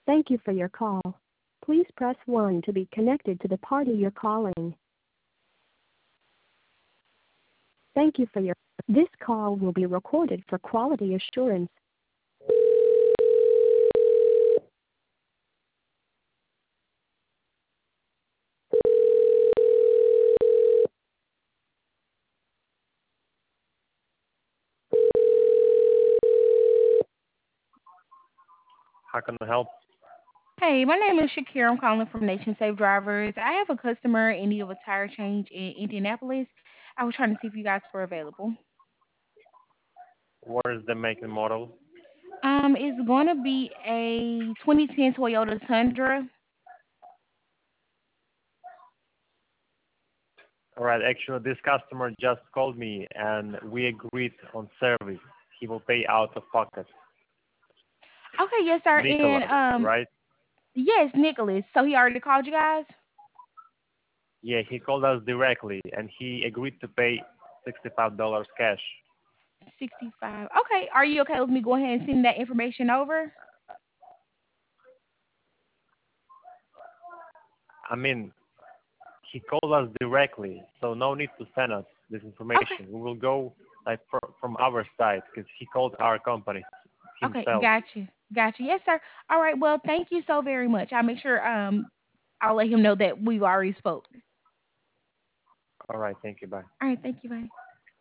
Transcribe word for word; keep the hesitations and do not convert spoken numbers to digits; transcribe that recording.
Thank you for your call. Please press one to be connected to the party you're calling. Thank you for your. This call will be recorded for quality assurance. How can I help? Hey, my name is Shakira. I'm calling from Nation Safe Drivers. I have a customer in need of a tire change in Indianapolis. I was trying to see if you guys were available. What is the make and model? Um, it's going to be a twenty ten Toyota Tundra. All right, actually, this customer just called me and we agreed on service. He will pay out of pocket. Okay, yes, sir. And Nicholas, um, right? yes, Nicholas. So he already called you guys. Yeah, he called us directly and he agreed to pay sixty-five dollars cash. Sixty-five. Okay, are you okay with me going ahead and sending that information over? I mean, he called us directly, so no need to send us this Okay. information. We will go like fr- from our side because he called our company Okay, himself. got you. Got you. Yes, sir. All right. Well, thank you so very much. I'll make sure um I'll let him know that we've already spoke. All right, thank you. Bye. All right. Thank you. Bye.